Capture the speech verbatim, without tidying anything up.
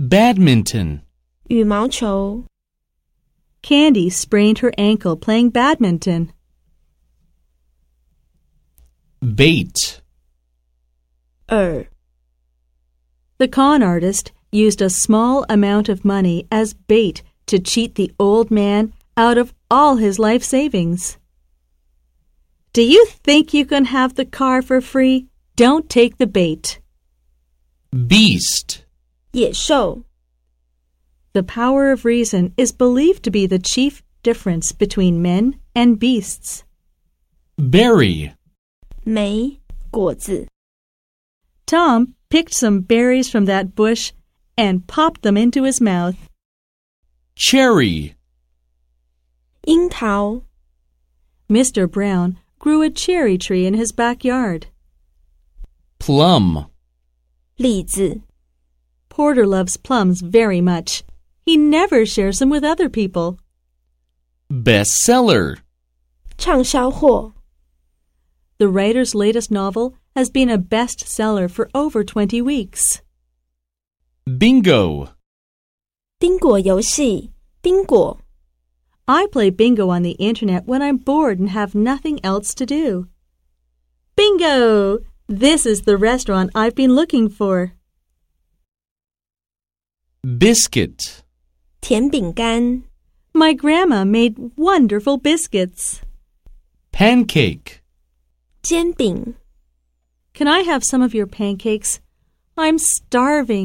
Badminton. 羽毛球 Candy sprained her ankle playing badminton. Bait. 饵 The con artist used a small amount of money as bait to cheat the old man out of all his life savings. Do you think you can have the car for free? Don't take the bait. Beast. 野兽 The power of reason is believed to be the chief difference between men and beasts. Berry. 莓果子 Tom picked some berries from that bush and popped them into his mouth. Cherry. 樱桃 Mister Brown grew a cherry tree in his backyard. Plum. 栗子 Porter loves plums very much. He never shares them with other people. Bestseller. 畅销货 The writer's latest novel has been a bestseller for over twenty weeks. Bingo. 宾果游戏宾果 I play bingo on the internet when I'm bored and have nothing else to do. Bingo! This is the restaurant I've been looking for. Biscuit. 甜饼干 My grandma made wonderful biscuits. Pancake. 煎饼 Can I have some of your pancakes? I'm starving.